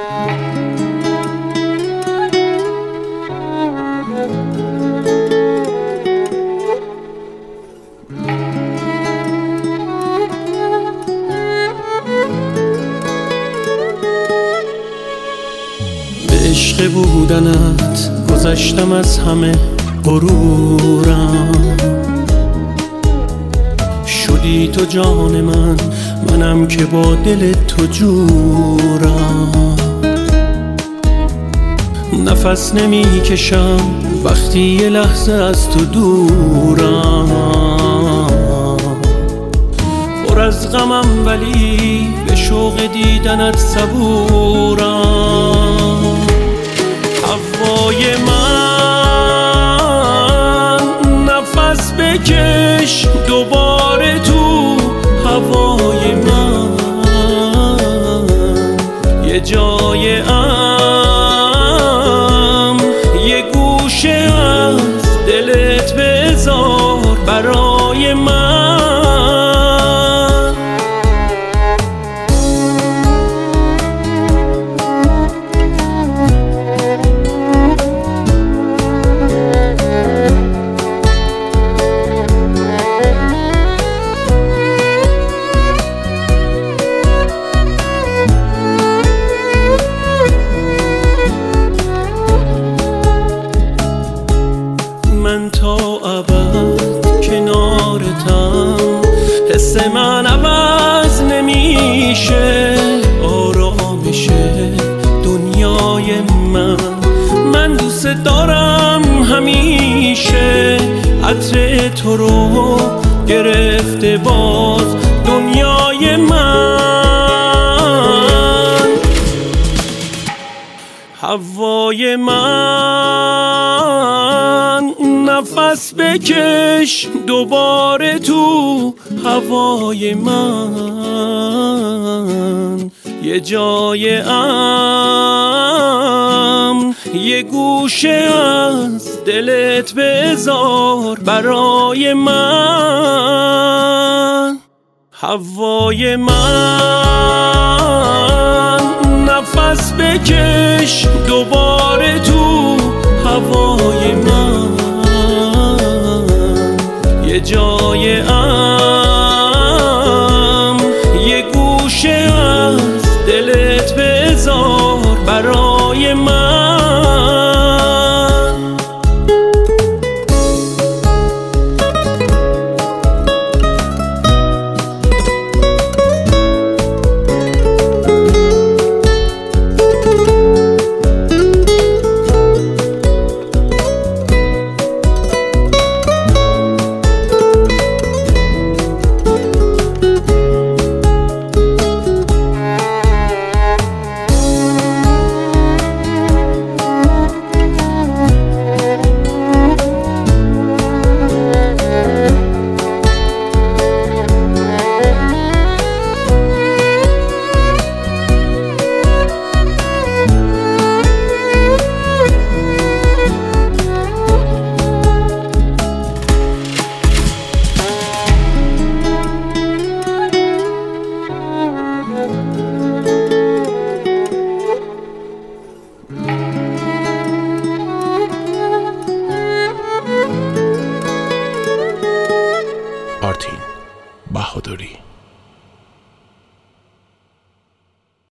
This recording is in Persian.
عشق بودنت گذشتم از همه غرورم، شدی تو جان من، منم که با دل تو جورم. نفس نمی کشم وقتی یه لحظه از تو دورم، پر از غمم ولی به شوق دیدنت صبورم. هوای من نفس بکش دوباره تو هوای من، یه جای امن یه گوشه از دلت بذار برای من. من تا ابد کنارتم، حس من عوض نمیشه، آرامش دنیای من دوست دارم همیشه. عطر تو رو گرفته باز دنیای من، هوای من نفس بکش دوباره تو هوای من، یه جای امن یه گوشه از دلت بذار برای من. هوای من نفس بکش